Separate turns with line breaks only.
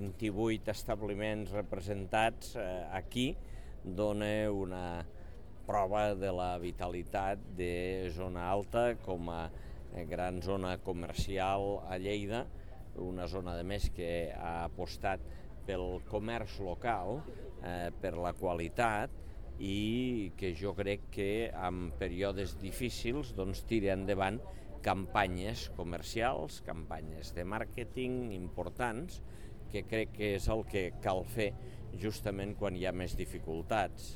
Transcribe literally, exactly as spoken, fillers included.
vint-i-vuit establiments representats aquí dona una prova de la vitalitat de Zona Alta com a gran zona comercial a Lleida, una zona de més que ha apostat pel comerç local, eh, per la qualitat i que jo crec que en períodes difícils doncs, tira endavant campanyes comercials, campanyes de màrqueting importants, que crec que és el que cal fer justament quan hi ha més dificultats.